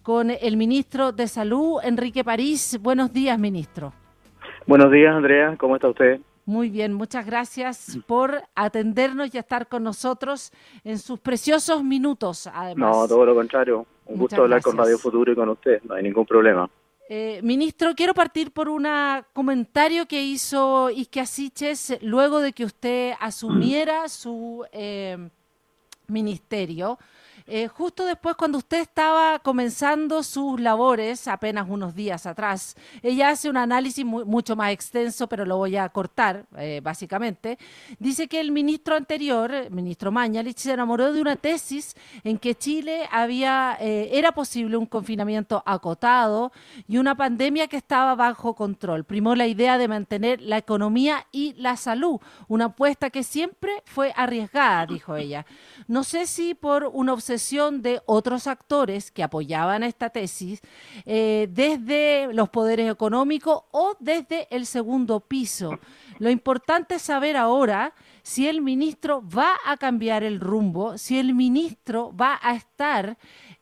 con el ministro de Salud, Enrique París. Buenos días, ministro. Buenos días, Andrea. ¿Cómo está usted? Muy bien, muchas gracias por atendernos y estar con nosotros en sus preciosos minutos, además. No, todo lo contrario. Un gusto hablar con Radio Futuro y con usted. No hay ningún problema. Ministro, quiero partir por un comentario que hizo Isquia Siches luego de que usted asumiera su ministerio. Justo después, cuando usted estaba comenzando sus labores, apenas unos días atrás, ella hace un análisis mucho más extenso, pero lo voy a cortar, básicamente. Dice que el ministro anterior, el ministro Mañalich, se enamoró de una tesis en que Chile era posible un confinamiento acotado y una pandemia que estaba bajo control. Primó la idea de mantener la economía y la salud, una apuesta que siempre fue arriesgada, dijo ella. No sé si por una obsesión de otros actores que apoyaban esta tesis, desde los poderes económicos o desde el segundo piso. Lo importante es saber ahora si el ministro va a cambiar el rumbo, si el ministro va a estar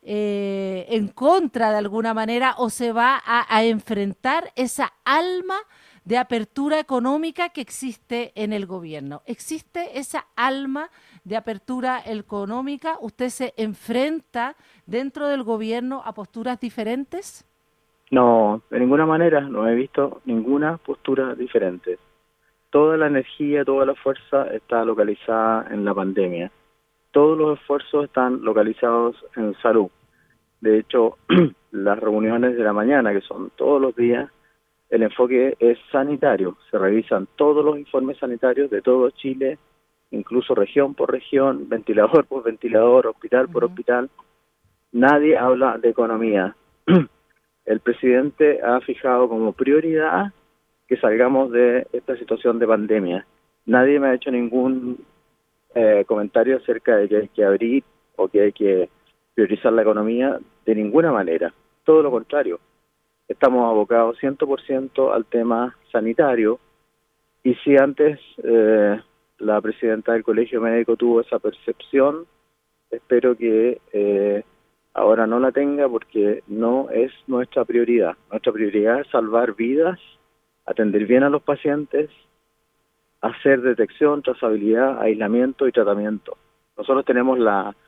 en contra de alguna manera o se va a enfrentar esa alma de apertura económica que existe en el gobierno. ¿Existe esa alma de apertura económica? ¿Usted se enfrenta dentro del gobierno a posturas diferentes? No, de ninguna manera. No he visto ninguna postura diferente. Toda la energía, toda la fuerza está localizada en la pandemia. Todos los esfuerzos están localizados en salud. De hecho, las reuniones de la mañana, que son todos los días, el enfoque es sanitario. Se revisan todos los informes sanitarios de todo Chile, incluso región por región, ventilador por ventilador, hospital por hospital. Nadie habla de economía. El presidente ha fijado como prioridad que salgamos de esta situación de pandemia. Nadie me ha hecho ningún comentario acerca de que hay que abrir o que hay que priorizar la economía de ninguna manera. Todo lo contrario. Estamos abocados 100% al tema sanitario, y si antes la presidenta del Colegio Médico tuvo esa percepción, espero que ahora no la tenga, porque no es nuestra prioridad. Nuestra prioridad es salvar vidas, atender bien a los pacientes, hacer detección, trazabilidad, aislamiento y tratamiento. Nosotros tenemos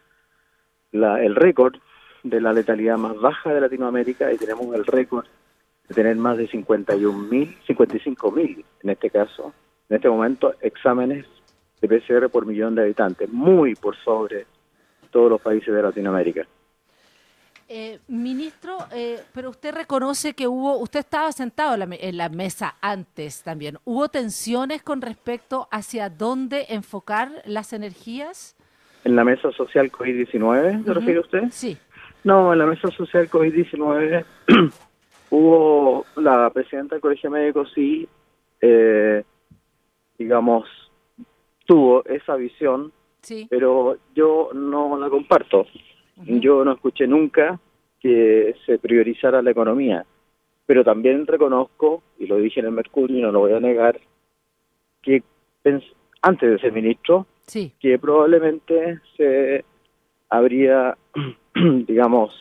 el récord de la letalidad más baja de Latinoamérica y tenemos el récord de tener más de 55.000, en este caso, en este momento, exámenes de PCR por millón de habitantes, muy por sobre todos los países de Latinoamérica. Ministro, pero usted reconoce que usted estaba sentado en la mesa antes también. ¿Hubo tensiones con respecto hacia dónde enfocar las energías? ¿En la mesa social COVID-19, se refiere usted? Sí. No, en la mesa social COVID-19 hubo la presidenta del Colegio Médico, sí, tuvo esa visión, sí, pero yo no la comparto. Yo no escuché nunca que se priorizara la economía, pero también reconozco, y lo dije en el Mercurio y no lo voy a negar, que antes de ser ministro, sí, que probablemente se habríamos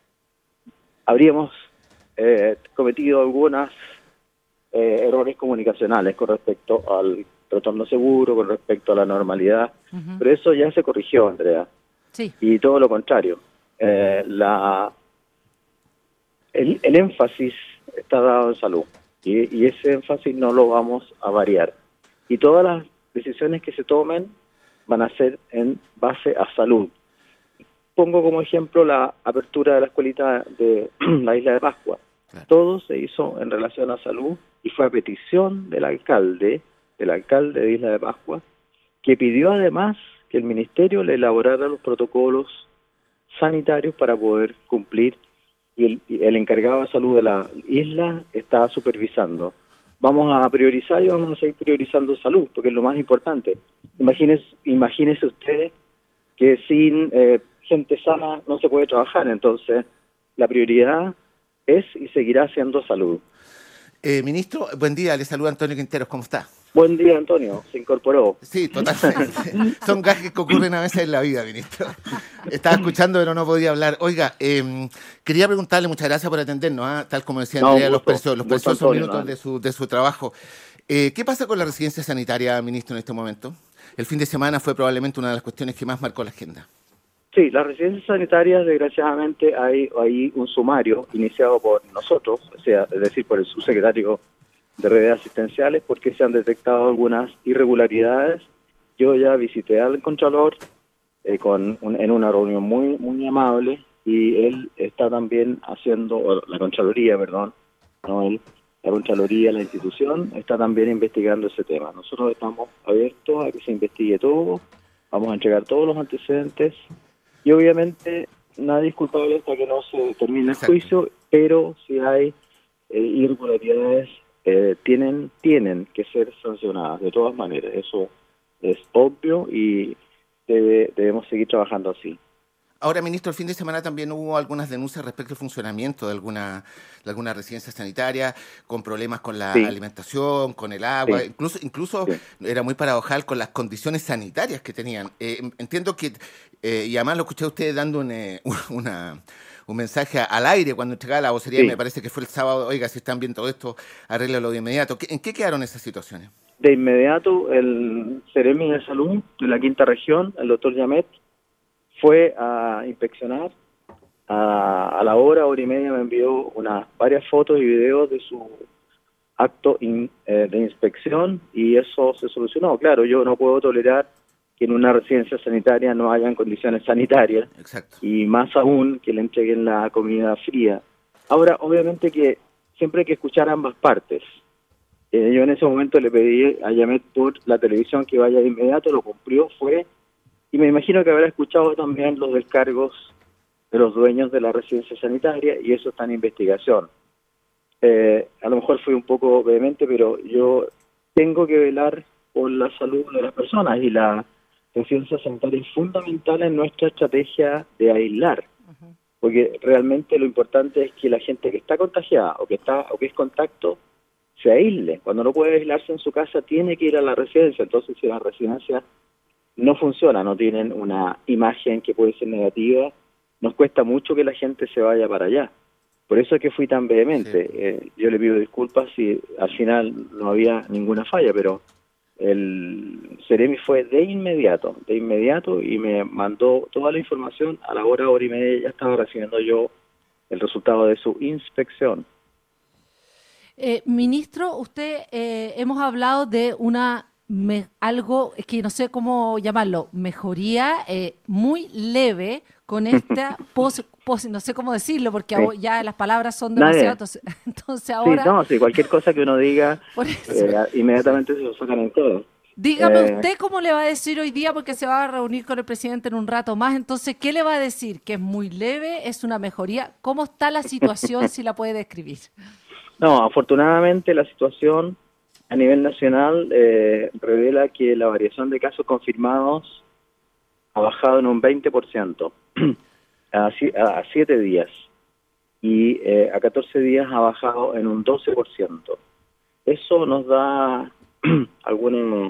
cometido algunos errores comunicacionales con respecto al retorno seguro, con respecto a la normalidad, pero eso ya se corrigió, Andrea. Sí. Y todo lo contrario. El énfasis está dado en salud, y ese énfasis no lo vamos a variar. Y todas las decisiones que se tomen van a ser en base a salud. Pongo como ejemplo la apertura de la escuelita de la Isla de Pascua. Claro. Todo se hizo en relación a salud y fue a petición del alcalde de Isla de Pascua, que pidió además que el ministerio le elaborara los protocolos sanitarios para poder cumplir, y el encargado de salud de la isla está supervisando. Vamos a priorizar y vamos a seguir priorizando salud, porque es lo más importante. Imagínese usted que sin gente sana no se puede trabajar, entonces la prioridad es y seguirá siendo salud. Ministro, buen día, le saluda Antonio Quinteros, ¿cómo está? Buen día, Antonio. Se incorporó. Sí, totalmente. Son gajes que ocurren a veces en la vida, ministro. Estaba escuchando, pero no podía hablar. Oiga, quería preguntarle, muchas gracias por atendernos, tal como decía No, un Andrea, los gusto. Un gusto, preciosos Antonio. minutos de su trabajo. ¿Qué pasa con la residencia sanitaria, ministro, en este momento? El fin de semana fue probablemente una de las cuestiones que más marcó la agenda. Sí, las residencias sanitarias, desgraciadamente, hay un sumario iniciado por nosotros, o sea, es decir, por el subsecretario de redes asistenciales, porque se han detectado algunas irregularidades. Yo ya visité al Contralor en una reunión muy amable, y él está también haciendo, o la Contraloría, perdón, no él, la Contraloría, la institución, está también investigando ese tema. Nosotros estamos abiertos a que se investigue todo, vamos a entregar todos los antecedentes, y obviamente nadie es culpable hasta que no se termine el juicio, pero si hay irregularidades, tienen que ser sancionadas de todas maneras. Eso es obvio y debemos seguir trabajando así. Ahora, ministro, el fin de semana también hubo algunas denuncias respecto al funcionamiento de alguna residencia sanitaria, con problemas con la alimentación, con el agua, incluso era muy paradojal con las condiciones sanitarias que tenían. Entiendo que, y además lo escuché a usted dando un mensaje al aire cuando entregaba la vocería, y me parece que fue el sábado: oiga, si están viendo todo esto, arréglalo de inmediato. ¿En qué quedaron esas situaciones? De inmediato, el Seremi de Salud de la Quinta Región, el doctor Yamet, fue a inspeccionar. A la hora y media me envió varias fotos y videos de su acto de inspección, y eso se solucionó. Claro, yo no puedo tolerar que en una residencia sanitaria no hayan condiciones sanitarias. Exacto. Y más aún que le entreguen la comida fría. Ahora, obviamente que siempre hay que escuchar ambas partes. Yo en ese momento le pedí a Yamet por la televisión que vaya de inmediato, lo cumplió, fue, y me imagino que habrá escuchado también los descargos de los dueños de la residencia sanitaria, y eso está en investigación. A lo mejor fui un poco vehemente, pero yo tengo que velar por la salud de las personas, y la residencia sanitaria es fundamental en nuestra estrategia de aislar, porque realmente lo importante es que la gente que está contagiada o que es contacto se aísle. Cuando no puede aislarse en su casa, tiene que ir a la residencia. Entonces, si las residencias no funcionan, no tienen una imagen que puede ser negativa, nos cuesta mucho que la gente se vaya para allá. Por eso es que fui tan vehemente. Sí. Yo le pido disculpas si al final no había ninguna falla, pero el Seremi fue de inmediato, y me mandó toda la información. A la hora y media ya estaba recibiendo yo el resultado de su inspección. Ministro, usted, hemos hablado de algo que no sé cómo llamarlo, mejoría muy leve con esta no sé cómo decirlo, porque ya las palabras son demasiado, entonces ahora... Sí, cualquier cosa que uno diga, inmediatamente se lo sacan en todo. Dígame usted cómo le va a decir hoy día, porque se va a reunir con el presidente en un rato más. Entonces, ¿qué le va a decir? ¿Que es muy leve? ¿Es una mejoría? ¿Cómo está la situación, si la puede describir? No, afortunadamente la situación a nivel nacional revela que la variación de casos confirmados ha bajado en un 20% a 7 días, y a 14 días ha bajado en un 12%. Eso nos da alguna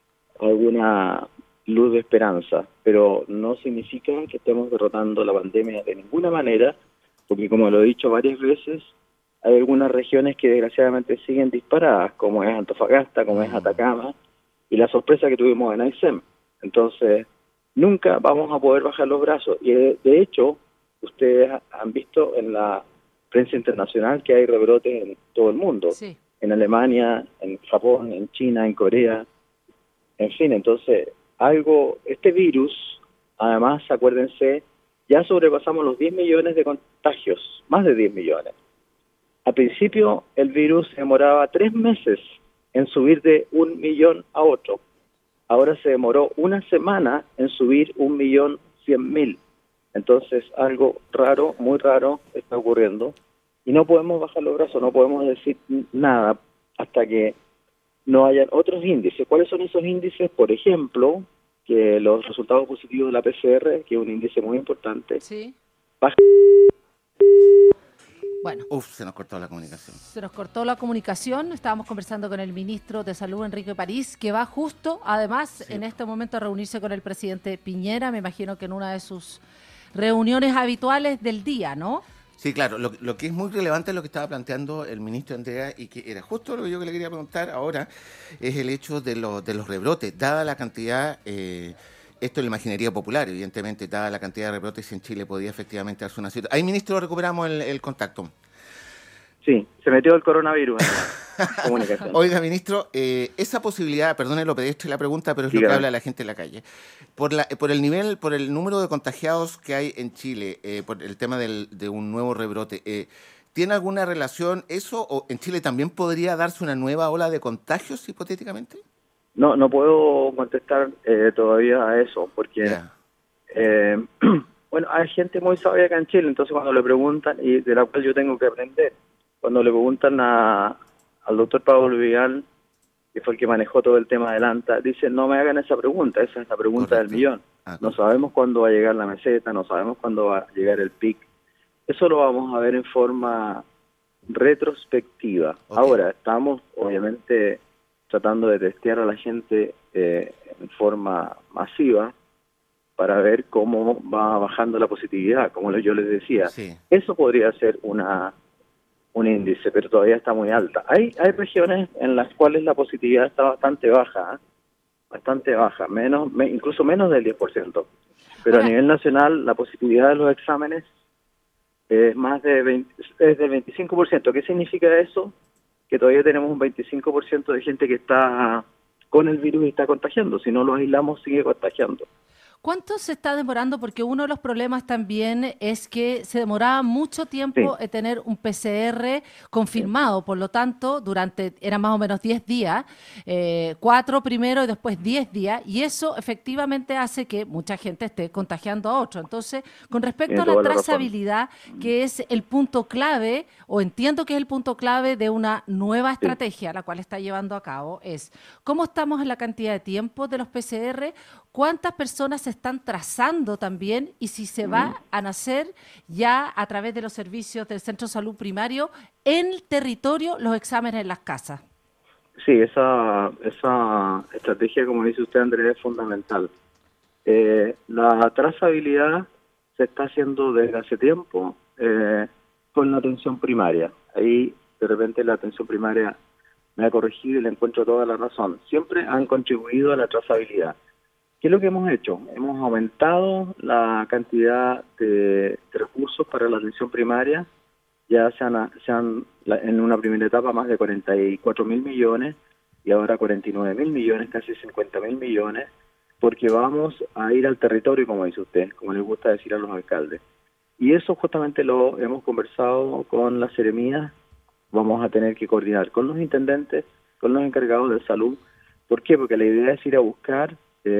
luz de esperanza, pero no significa que estemos derrotando la pandemia de ninguna manera, porque, como lo he dicho varias veces, hay algunas regiones que desgraciadamente siguen disparadas, como es Antofagasta, como es Atacama, y la sorpresa que tuvimos en Aysén. Entonces, nunca vamos a poder bajar los brazos. Y de hecho, ustedes han visto en la prensa internacional que hay rebrotes en todo el mundo. Sí. En Alemania, en Japón, en China, en Corea, en fin. Entonces, este virus, además, acuérdense, ya sobrepasamos los 10 millones de contagios, más de 10 millones. Al principio, el virus demoraba 3 meses en subir de 1 millón a otro. Ahora se demoró una semana en subir 1.100.000. Entonces, algo raro, muy raro, está ocurriendo. Y no podemos bajar los brazos, no podemos decir nada hasta que no hayan otros índices. ¿Cuáles son esos índices? Por ejemplo, que los resultados positivos de la PCR, que es un índice muy importante, sí. bajan. Bueno, Se nos cortó la comunicación. Se nos cortó la comunicación. Estábamos conversando con el ministro de Salud, Enrique París, que va justo, además, en este momento a reunirse con el presidente Piñera, me imagino que en una de sus reuniones habituales del día, ¿no? Sí, claro. Lo que es muy relevante es lo que estaba planteando el ministro Andrea, y que era justo lo que yo le quería preguntar ahora, es el hecho de los rebrotes. Dada la cantidad, esto es la imaginería popular, evidentemente, dada la cantidad de rebrotes en Chile, podía efectivamente darse una situación. Ahí, ministro, recuperamos el contacto. Sí, se metió el coronavirus en la comunicación. Oiga, ministro, esa posibilidad, perdone lo pedestre la pregunta, pero es lo que habla la gente en la calle. Por el número de contagiados que hay en Chile, por el tema de un nuevo rebrote, ¿tiene alguna relación eso? ¿O en Chile también podría darse una nueva ola de contagios, hipotéticamente? No puedo contestar todavía a eso, porque bueno, hay gente muy sabia acá en Chile, entonces cuando le preguntan, y de la cual yo tengo que aprender, cuando le preguntan al doctor Pablo Vidal, que fue el que manejó todo el tema del ANTA, dice, no me hagan esa pregunta, esa es la pregunta del millón. No sabemos cuándo va a llegar la meseta, no sabemos cuándo va a llegar el pic. Eso lo vamos a ver en forma retrospectiva. Ahora, estamos obviamente tratando de testear a la gente en forma masiva para ver cómo va bajando la positividad, como yo les decía. Sí. Eso podría ser un índice, pero todavía está muy alta. Hay regiones en las cuales la positividad está bastante baja, incluso menos del 10%. Pero a nivel nacional la positividad de los exámenes es es del 25%. ¿Qué significa eso? Que todavía tenemos un 25% de gente que está con el virus y está contagiando. Si no lo aislamos, sigue contagiando. ¿Cuánto se está demorando? Porque uno de los problemas también es que se demoraba mucho tiempo en tener un PCR confirmado, por lo tanto, eran más o menos 10 días, 4 primero y después 10 días, y eso efectivamente hace que mucha gente esté contagiando a otro. Entonces, con respecto a la trazabilidad, que es el punto clave, o entiendo que es el punto clave de una nueva estrategia, la cual está llevando a cabo, es cómo estamos en la cantidad de tiempo de los PCR, cuántas personas se están trazando también y si se va a nacer ya a través de los servicios del Centro de Salud Primario en el territorio los exámenes en las casas. Sí, esa estrategia, como dice usted, Andrés, es fundamental. La trazabilidad se está haciendo desde hace tiempo con la atención primaria. Ahí, de repente, la atención primaria me ha corregido y le encuentro toda la razón. Siempre han contribuido a la trazabilidad. ¿Qué es lo que hemos hecho? Hemos aumentado la cantidad de recursos para la atención primaria. Ya en una primera etapa más de 44.000 millones y ahora 49.000 millones, casi 50.000 millones, porque vamos a ir al territorio, como dice usted, como les gusta decir a los alcaldes. Y eso justamente lo hemos conversado con las seremías. Vamos a tener que coordinar con los intendentes, con los encargados de salud. ¿Por qué? Porque la idea es ir a buscar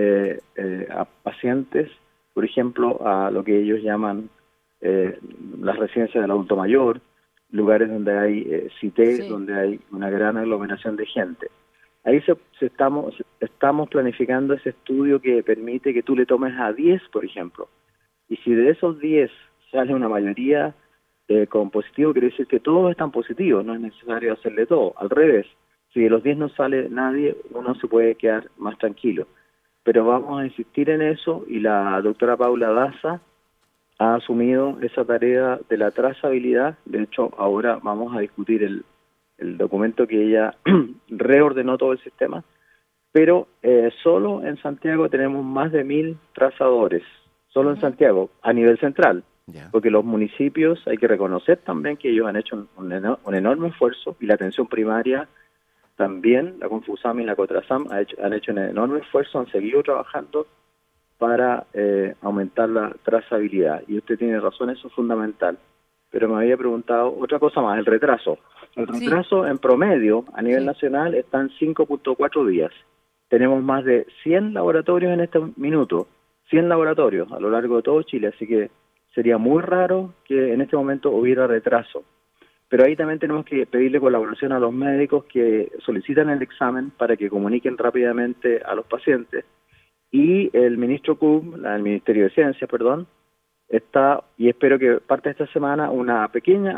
a pacientes, por ejemplo, a lo que ellos llaman las residencias del adulto mayor, lugares donde hay CITE, donde hay una gran aglomeración de gente. Ahí estamos planificando ese estudio que permite que tú le tomes a 10, por ejemplo, y si de esos 10 sale una mayoría con positivo, quiere decir que todos están positivos, no es necesario hacerle todo. Al revés, si de los 10 no sale nadie, uno se puede quedar más tranquilo. Pero vamos a insistir en eso y la doctora Paula Daza ha asumido esa tarea de la trazabilidad. De hecho, ahora vamos a discutir el documento que ella reordenó todo el sistema, pero solo en Santiago tenemos más de 1.000 trazadores, solo en Santiago, a nivel central, porque los municipios, hay que reconocer también que ellos han hecho un enorme esfuerzo y la atención primaria también, la Confusam y la Cotrasam han hecho un enorme esfuerzo, han seguido trabajando para aumentar la trazabilidad. Y usted tiene razón, eso es fundamental. Pero me había preguntado otra cosa más, el retraso. El retraso en promedio a nivel nacional está en 5.4 días. Tenemos más de 100 laboratorios en este minuto, 100 laboratorios a lo largo de todo Chile, así que sería muy raro que en este momento hubiera retraso. Pero ahí también tenemos que pedirle colaboración a los médicos que solicitan el examen para que comuniquen rápidamente a los pacientes. Y el ministro CUB, el Ministerio de Ciencia, está, y espero que parte de esta semana, una pequeña app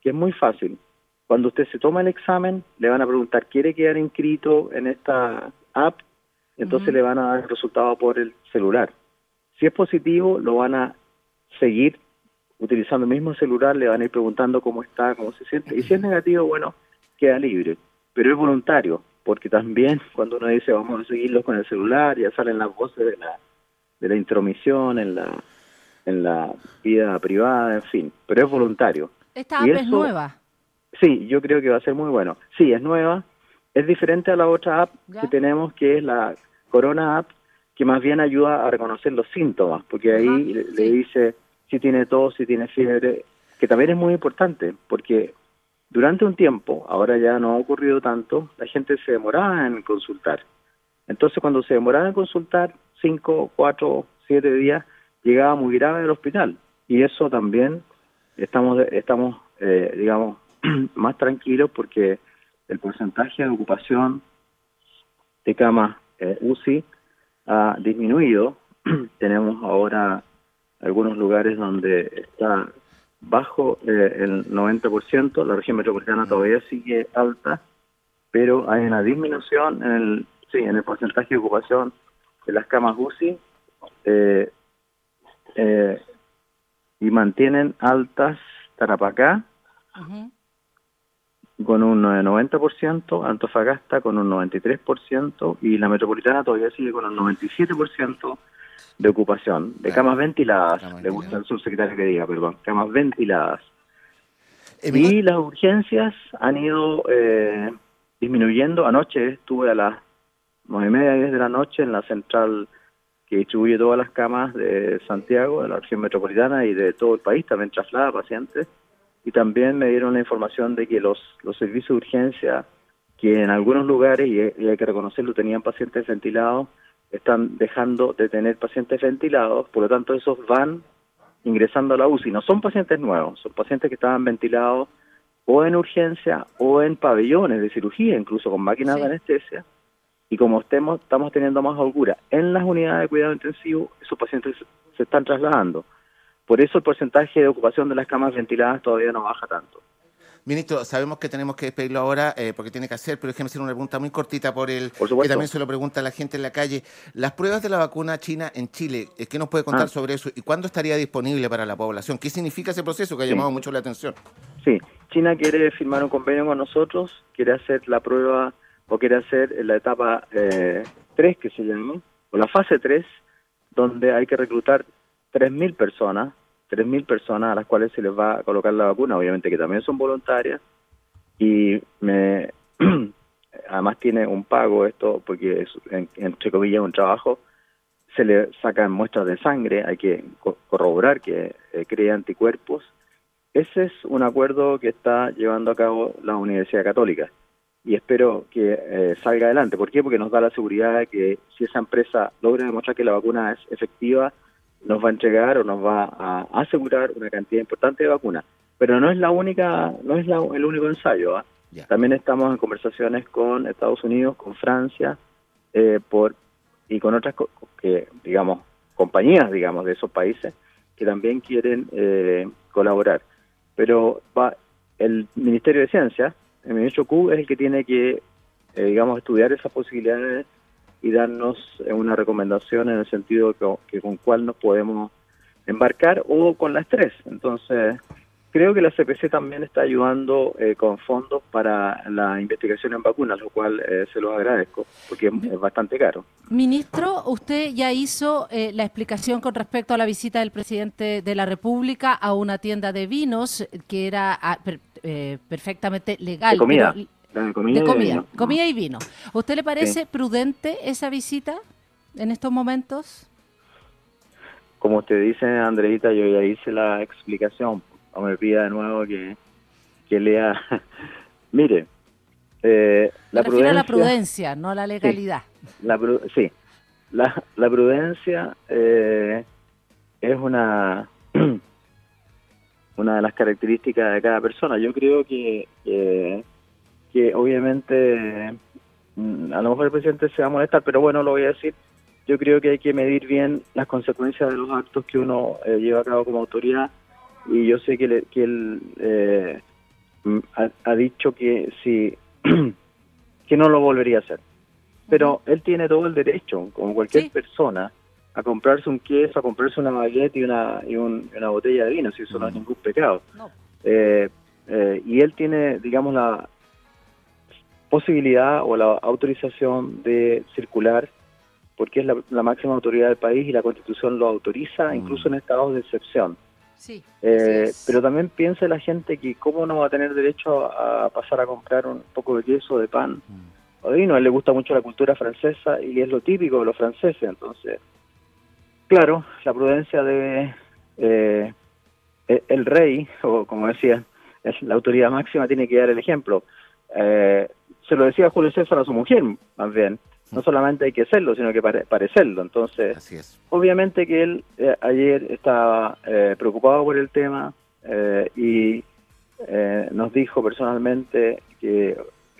que es muy fácil. Cuando usted se toma el examen, le van a preguntar, ¿quiere quedar inscrito en esta app? Entonces le van a dar el resultado por el celular. Si es positivo, lo van a seguir utilizando el mismo celular, le van a ir preguntando cómo está, cómo se siente. Y si es negativo, bueno, queda libre. Pero es voluntario, porque también cuando uno dice vamos a seguirlos con el celular, ya salen las voces de la intromisión en la vida privada, en fin. Pero es voluntario. ¿Esta app es nueva? Sí, yo creo que va a ser muy bueno. Sí, es nueva. Es diferente a la otra app que tenemos, que es la Corona App, que más bien ayuda a reconocer los síntomas, porque ahí le dice si tiene tos, si tiene fiebre, que también es muy importante, porque durante un tiempo, ahora ya no ha ocurrido tanto, la gente se demoraba en consultar. Entonces, cuando se demoraba en consultar, 5, 4, 7 días, llegaba muy grave al hospital. Y eso también estamos digamos, más tranquilos porque el porcentaje de ocupación de camas UCI ha disminuido. Tenemos ahora algunos lugares donde está bajo el 90%, la región metropolitana todavía sigue alta, pero hay una disminución en el porcentaje de ocupación de las camas UCI y mantienen altas Tarapacá con un 90%, Antofagasta con un 93% y la metropolitana todavía sigue con un 97% de ocupación, de camas ventiladas, le gusta al subsecretario que diga, perdón, camas ventiladas. Y las urgencias han ido disminuyendo. Anoche estuve a las 9:30, 10 de la noche en la central que distribuye todas las camas de Santiago, de la región metropolitana y de todo el país, también traslada pacientes. Y también me dieron la información de que los servicios de urgencia, que en algunos lugares, y hay que reconocerlo, tenían pacientes ventilados, están dejando de tener pacientes ventilados, por lo tanto esos van ingresando a la UCI. No son pacientes nuevos, son pacientes que estaban ventilados o en urgencia o en pabellones de cirugía, incluso con máquinas de anestesia, y como estamos teniendo más holgura en las unidades de cuidado intensivo, esos pacientes se están trasladando. Por eso el porcentaje de ocupación de las camas ventiladas todavía no baja tanto. Ministro, sabemos que tenemos que despedirlo ahora porque tiene que hacer, pero déjeme hacer una pregunta muy cortita por que supuesto. también se lo pregunta la gente en la calle. Las pruebas de la vacuna china en Chile, ¿qué nos puede contar sobre eso? ¿Y cuándo estaría disponible para la población? ¿Qué significa ese proceso que ha llamado mucho la atención? Sí, China quiere firmar un convenio con nosotros, quiere hacer la prueba o quiere hacer la etapa 3 que se llama, o la fase 3, donde hay que reclutar 3.000 personas a las cuales se les va a colocar la vacuna, obviamente que también son voluntarias, y además tiene un pago esto, porque es, entre comillas, un trabajo, se le sacan muestras de sangre, hay que corroborar que crea anticuerpos. Ese es un acuerdo que está llevando a cabo la Universidad Católica, y espero que salga adelante. ¿Por qué? Porque nos da la seguridad de que si esa empresa logra demostrar que la vacuna es efectiva, nos va a entregar o nos va a asegurar una cantidad importante de vacunas. Pero no es la única, el único ensayo. También estamos en conversaciones con Estados Unidos, con Francia, y con otras compañías, de esos países que también quieren colaborar. Pero el Ministerio de Ciencia, el ministro Q, es el que tiene que, estudiar esas posibilidades y darnos una recomendación en el sentido que con cuál nos podemos embarcar o con las tres. Entonces, creo que la CPC también está ayudando con fondos para la investigación en vacunas, lo cual se los agradezco, porque es bastante caro. Ministro, usted ya hizo la explicación con respecto a la visita del presidente de la República a una tienda de vinos que era perfectamente legal. De comida. Comida y vino. ¿Usted le parece prudente esa visita en estos momentos? Como usted dice, Andreita, yo ya hice la explicación. No me pida de nuevo que lea. Mire, la prudencia... a la prudencia, no a la legalidad. Sí, la prudencia es una de las características de cada persona. Yo creo que obviamente a lo mejor el presidente se va a molestar, pero bueno, lo voy a decir. Yo creo que hay que medir bien las consecuencias de los actos que uno lleva a cabo como autoridad, y yo sé que él ha dicho que sí, que no lo volvería a hacer. Pero él tiene todo el derecho, como cualquier persona, a comprarse un queso, a comprarse una baguette y una botella de vino, si eso no es ningún pecado. No. Y él tiene, digamos, la posibilidad o la autorización de circular, porque es la máxima autoridad del país y la Constitución lo autoriza, incluso en estados de excepción. Sí, pero también piensa la gente que cómo no va a tener derecho a pasar a comprar un poco de queso, de pan o de vino. A él le gusta mucho la cultura francesa y es lo típico de los franceses. Entonces, claro, la prudencia debe... el rey, o como decía, la autoridad máxima tiene que dar el ejemplo. Se lo decía Julio César a su mujer, más bien. No solamente hay que serlo, sino que parecerlo. Entonces, así es. Obviamente que él ayer estaba preocupado por el tema y nos dijo personalmente que,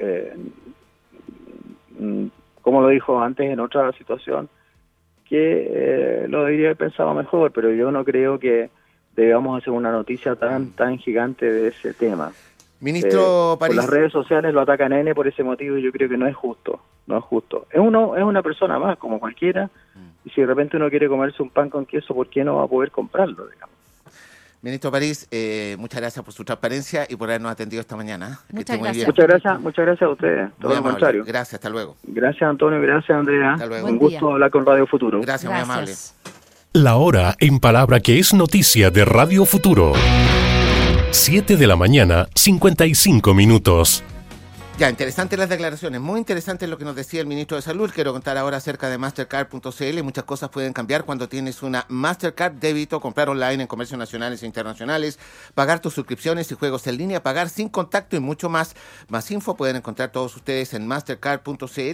como lo dijo antes en otra situación, que lo debería haber pensado mejor, pero yo no creo que debamos hacer una noticia tan gigante de ese tema. Ministro París. Por las redes sociales lo atacan a N por ese motivo y yo creo que no es justo. Es una persona más, como cualquiera, y si de repente uno quiere comerse un pan con queso, ¿por qué no va a poder comprarlo, digamos? Ministro París, muchas gracias por su transparencia y por habernos atendido esta mañana. Muchas gracias. Muchas gracias a ustedes, todo lo contrario. Gracias, hasta luego. Gracias, Antonio, gracias, Andrea. Hasta luego. Un gusto hablar con Radio Futuro. Gracias, muy amable. La hora en palabra que es noticia de Radio Futuro. 7 de la mañana, 55 minutos. Ya, interesantes las declaraciones, muy interesante lo que nos decía el ministro de Salud. Quiero contar ahora acerca de Mastercard.cl. Muchas cosas pueden cambiar cuando tienes una Mastercard débito, comprar online en comercios nacionales e internacionales, pagar tus suscripciones y juegos en línea, pagar sin contacto y mucho más. Más info pueden encontrar todos ustedes en Mastercard.cl.